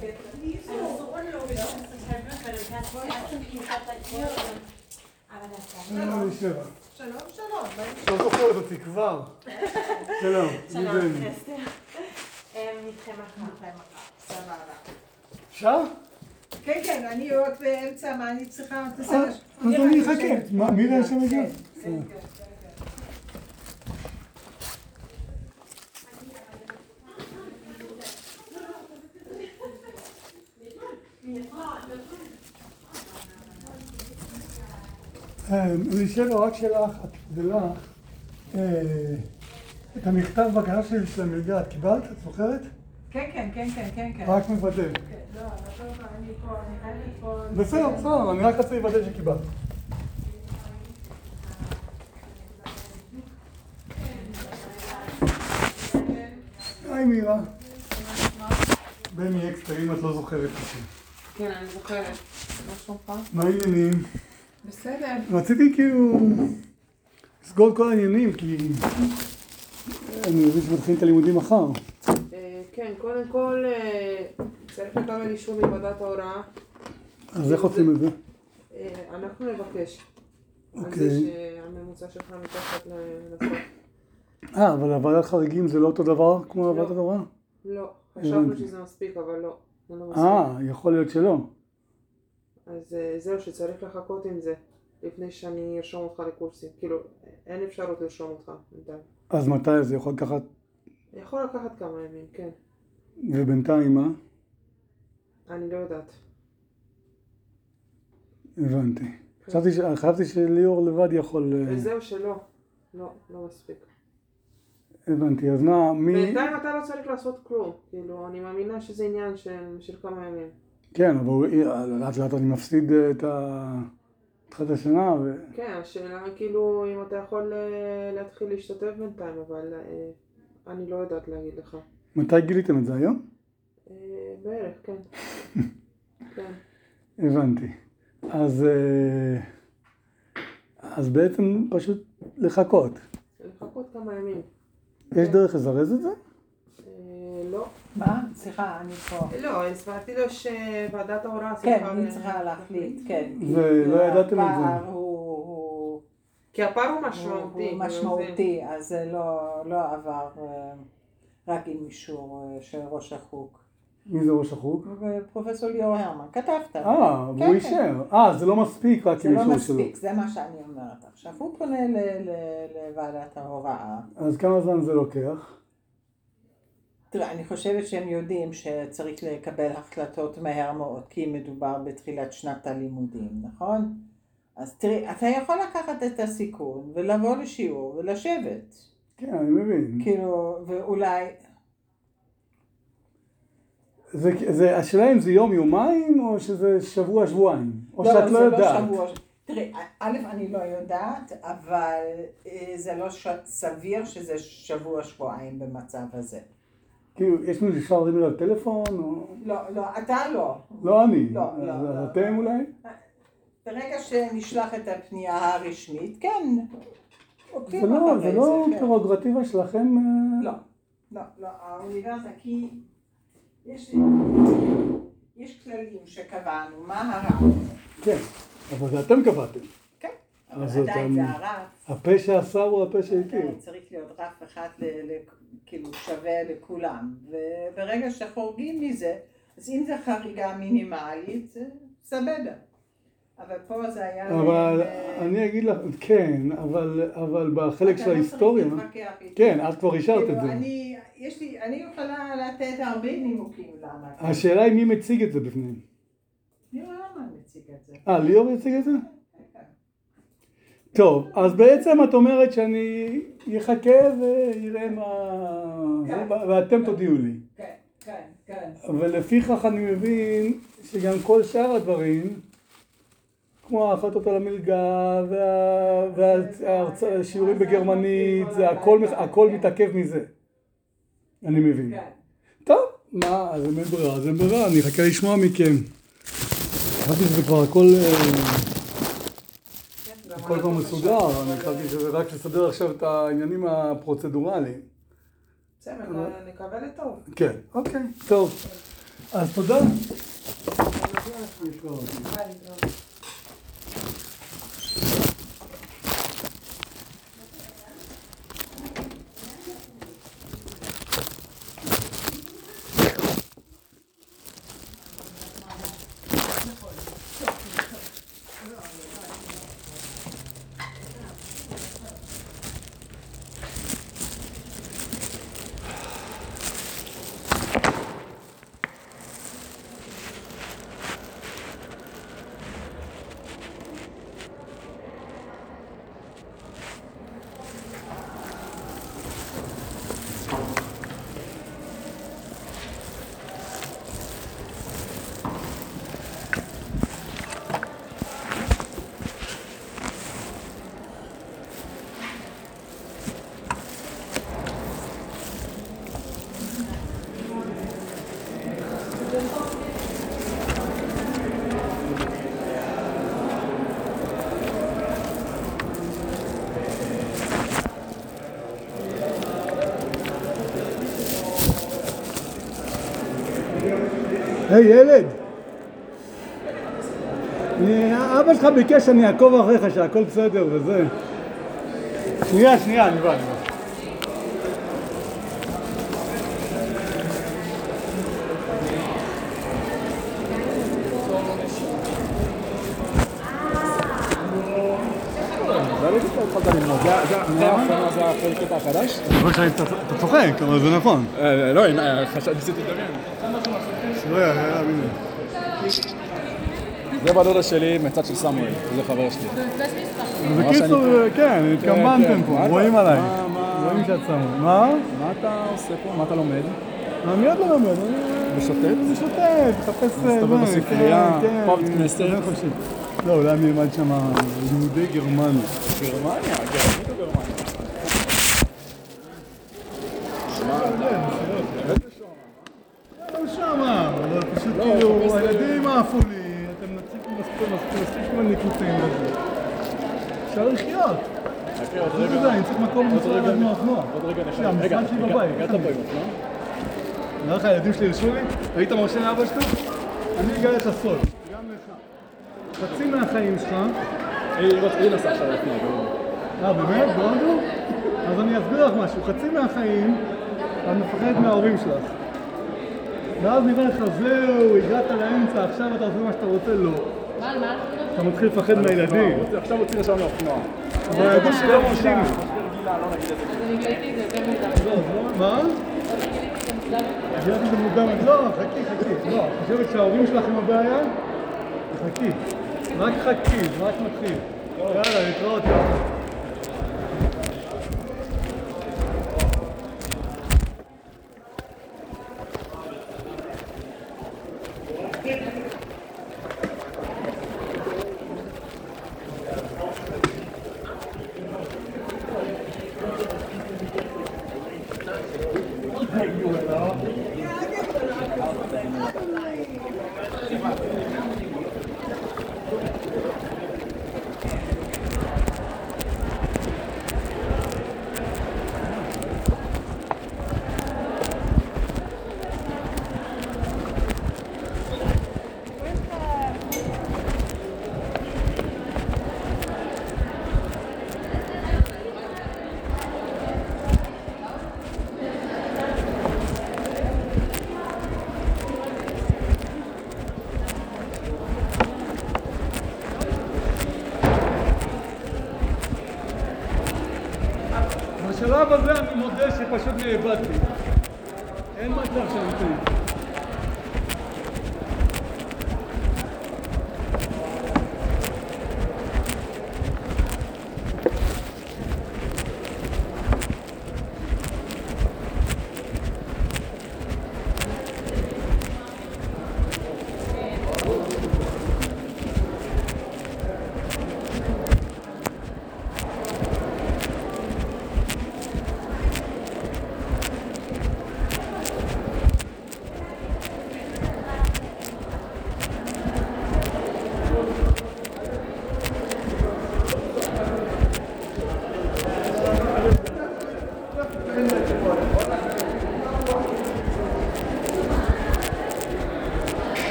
שלום, שלום. לא זוכרת אותי כבר. שלום. שלום, אסתר. איתכם אחר. סבבה. אפשר? כן, כן, אני עוד באמצע, מה אני צריכה? אז אני אחכה. מי זה שם הגיע? אני אשאל רק שאלה אחת, ולך, את המכתב בקשה שלי של המלגה, את קיבלת? את זוכרת? כן, כן, כן, כן, כן, כן. רק מוודא. לא, אני פה, אני פה. בסדר, בסדר, אני רק רוצה לוודא שקיבלת. היי מירה. במי אקסטר, אם את לא זוכרת אותי. כן, אני זוכרת. מה שלומך? מה העניינים? בסדר. רציתי כאילו לסגור את כל העניינים, כי אני מבין שמתחילים את הלימודים מחר. כן, קודם כל צריך לקבל אישור מוועדת ההוראה. אז איך עושים את זה? אנחנו נבקש. על אוקיי. זה שהממוצע שלך מתחת לסוף. אבל הוועדת חריגים זה לא אותו דבר כמו הוועדת ההוראה? לא, חשבנו שזה מספיק, אבל לא. זה לא מספיק. יכול להיות שלא. אז זהו שצריך לחכות עם זה, לפני שאני ארשום אותך לקורסים. כאילו, אין אפשרות לרשום אותך בינתיים. אז מתי זה יכול לקחת? יכול לקחת כמה ימים, כן. ובינתיים מה? אני לא יודעת. הבנתי. חשבתי שליאור לבד יכול... וזהו שלא. לא, לא מספיק. הבנתי, אז מה, מי... בינתיים אתה לא צריך לעשות כלום. כאילו, אני מאמינה שזה עניין של כמה ימים. כן, אבל לאט לאט אני מפסיד את התחילת השנה ו... כן, השאלה כאילו אם אתה יכול להתחיל להשתתף בינתיים, אבל אני לא יודעת להגיד לך. מתי גיליתם את זה היום? בערך, כן. כן. הבנתי. אז בעצם פשוט לחכות. לחכות כמה ימים. יש דרך לזרז את זה? לא. מה? סליחה, אני פה. לא, הסברתי לו שוועדת ההוראה כן, אני צריכה להחליט, כן. ולא ידעתם את זה. הפער כי הפער הוא משמעותי. הוא משמעותי, אז זה לא עבר רק עם אישור של ראש החוג. מי זה ראש החוג? פרופסור ליאור הרמן, כתבת. והוא אישר. זה לא מספיק רק עם אישור שלו. זה לא מספיק, זה מה שאני אומרת. עכשיו הוא פונה לוועדת ההוראה. אז כמה זמן זה לוקח? תראה, אני חושבת שהם יודעים שצריך לקבל החלטות מהר מאוד, כי מדובר בתחילת שנת הלימודים, נכון? אז תראי, אתה יכול לקחת את הסיכון ולבוא לשיעור ולשבת. כן, אני מבין. כאילו, ואולי... השאלה אם זה יום-יומיים או שזה שבוע-שבועיים? או שאת לא יודעת? לא, תראי, א', אני לא יודעת, אבל זה לא סביר שזה שבוע-שבועיים במצב הזה. כאילו, יש מישהו שאפשר לדבר על טלפון או... לא, אתה לא. לא אני. לא. אז אתם אולי? ברגע שנשלח את הפנייה הרשמית, כן. זה לא פרוגרטיבה שלכם? לא, האוניברסיטה, כי יש כללים שקבענו, מה הרב? כן, אבל זה אתם קבעתם. כן, אבל עדיין זה הרב. הפה שעשה הוא הפה שהכיר. צריך להיות רף אחד כאילו שווה לכולם, וברגע שחורגים מזה, אז אם זה חריגה מינימלית, זה סבבה. אבל פה זה היה... אבל אני אגיד לך, כן, אבל בחלק של ההיסטוריה... כן, את כבר אישרת את זה. אני יכולה לתת הרבה נימוקים למה. השאלה היא מי מציג את זה בפנים. ליאור הרמן מציג את זה. ליאור יציג את זה? טוב, אז בעצם את אומרת שאני אחכה ויראה מה... ואתם תודיעו לי. כן. ולפיכך אני מבין שגם כל שאר הדברים, כמו ההחלטות על המלגה והשיעורים בגרמנית, הכל מתעכב מזה. אני מבין. טוב, אז אין ברירה, אני אחכה לשמוע מכם. חשבתי שזה כבר הכל כבר מסודר, אני חשבתי שזה רק לסדר עכשיו את העניינים הפרוצדורליים. בסדר, נקבל את טוב. כן, אוקיי, טוב. אז תודה. היי ילד, אבא שלך ביקש שאני אעקוב אחריך שהכל בסדר וזה. שנייה, אני בא. זה הקטע החדש? אני חושב שאתה צוחק, אבל זה נכון. לא, ניסיתי לדמיין. שלא יאללה, מי זה? זה בדודה שלי מצד של סמואל, זה חבר שלי. בקיצור, כן, התקמבנתם פה, רואים עליי. רואים שאת שמו. מה? מה אתה עושה פה? מה אתה לומד? אני עוד לא לומד. בשוטט? בשוטט, מחפש... מסתובב בספרייה, פה בית כנסת. לא, אולי אני אלמד שם לימודי גרמניה. גרמניה? גרמנית או גרמניה? לא שמה, אבל פשוט כאילו, הילדים עפו לי, אתם מספיק מניקותים לזה. אפשר לחיות. אני צריך מקום לנסוע עליו מהאופנוע. עוד רגע נחכה. המשרד שלי בבית. הגעת פה עם אופנוע? נראה לך, הילדים שלי הרשו לי? היית מרשה לאבא שלך? אני אגלה לך סוד. גם לך. חצי מהחיים שלך... היא נסעה עכשיו לפני. באמת? בונדו? אז אני אסביר לך משהו. חצי מהחיים, את מפחדת מההורים שלך. ואז נראה לך, זהו, הגעת לאמצע, עכשיו אתה עושה מה שאתה רוצה, לא. מה? אתה מתחיל לפחד מהילדים. עכשיו רוצים לשם לאופנוע. אבל הילדים שלי לא מרשים לי. אני גיליתי את זה יותר מוקדם. מה? גיליתי את זה מוקדם. לא, חכי. לא, את חושבת שההורים שלך עם הבעיה? חכי. רק חכי, זה רק מתחיל. יאללה, להתראות. בשלב הזה אני מודה שפשוט נאבדתי. אין מצב שאני טועה.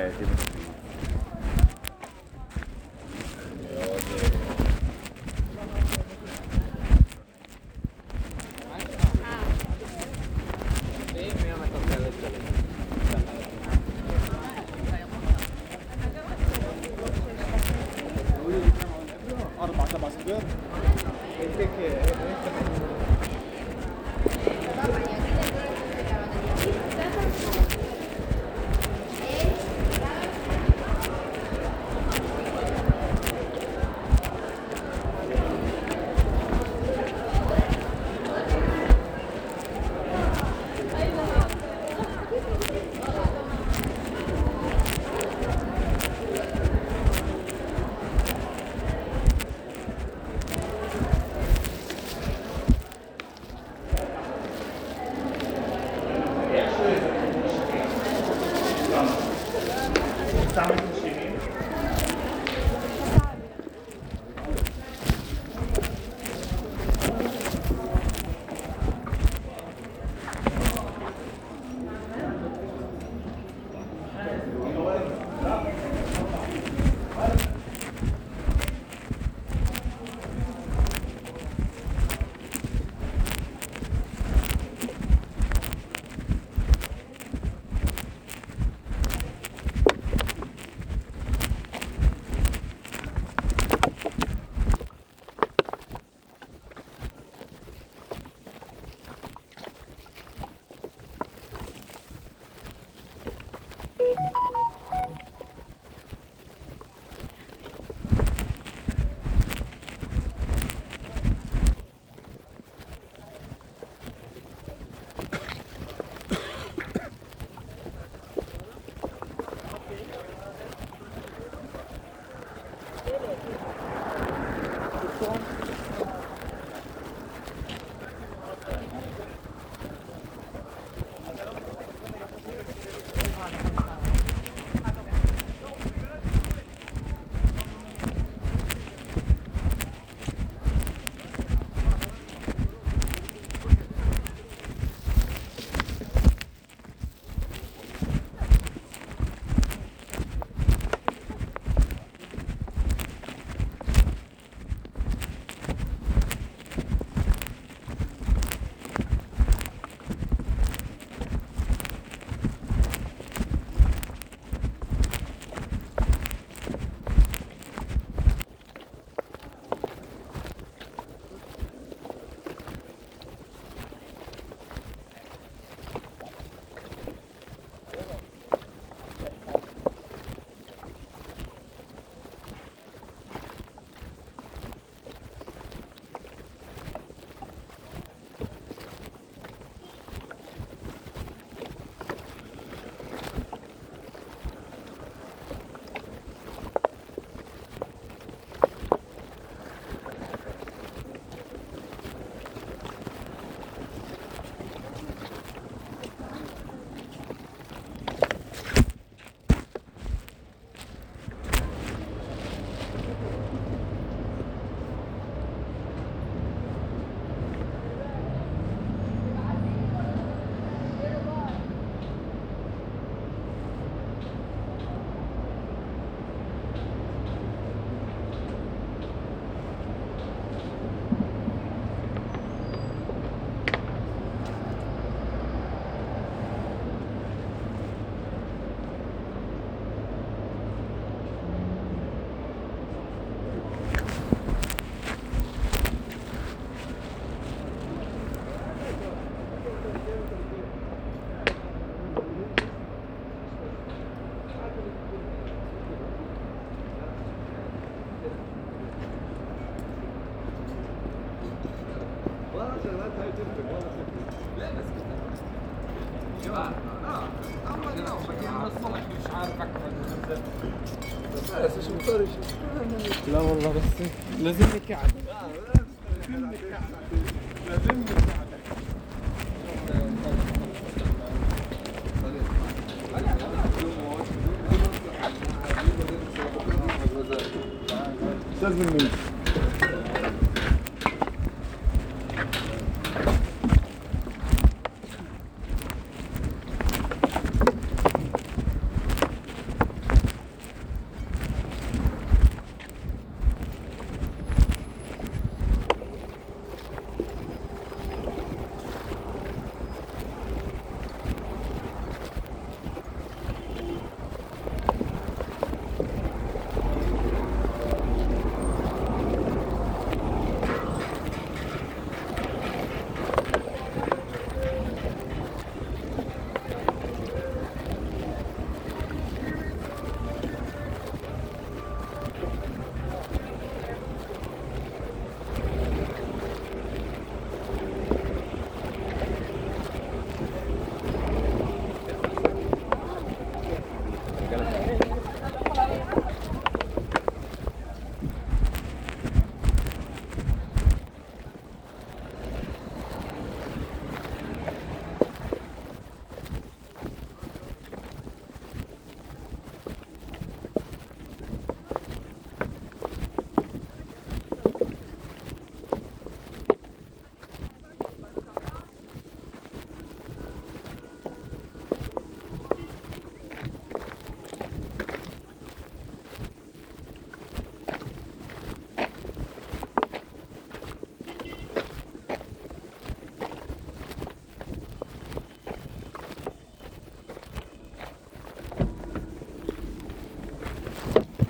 בעייתי. لا والله بس لازم نكعب لازم نكعب استاذ مني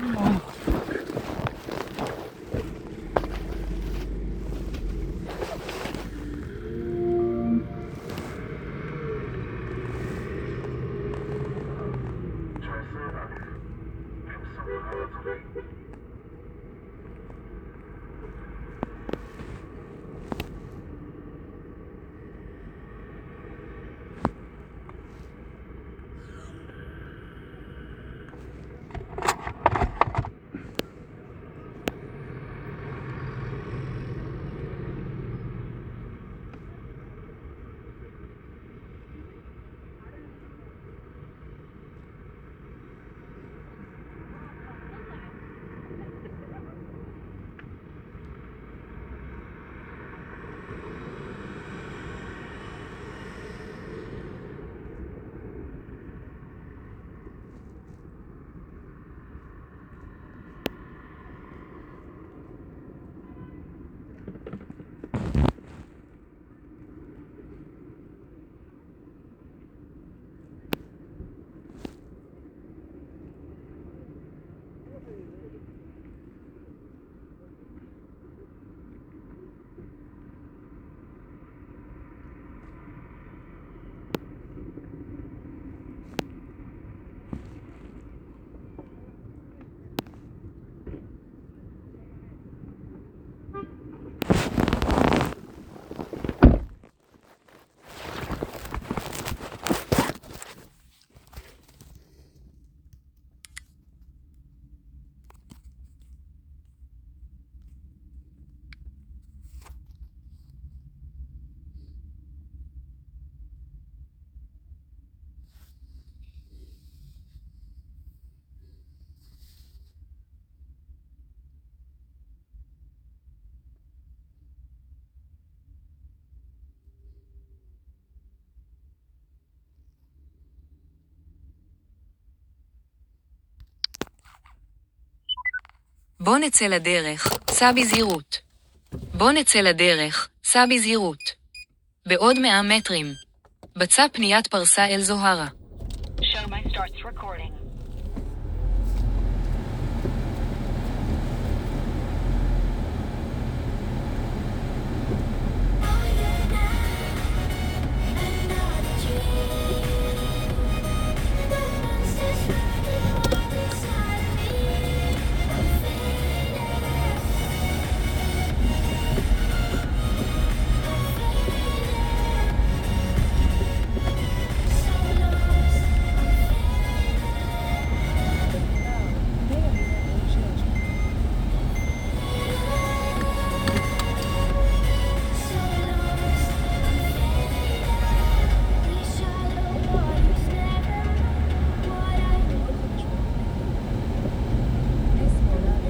בוא נצא לדרך, סע בזהירות. בוא נצא לדרך, סע בזהירות. בעוד 100 מטרים. בצע פניית פרסה אל זוהרה. Show my starts recording.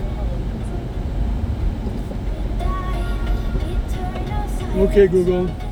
Okay, Google.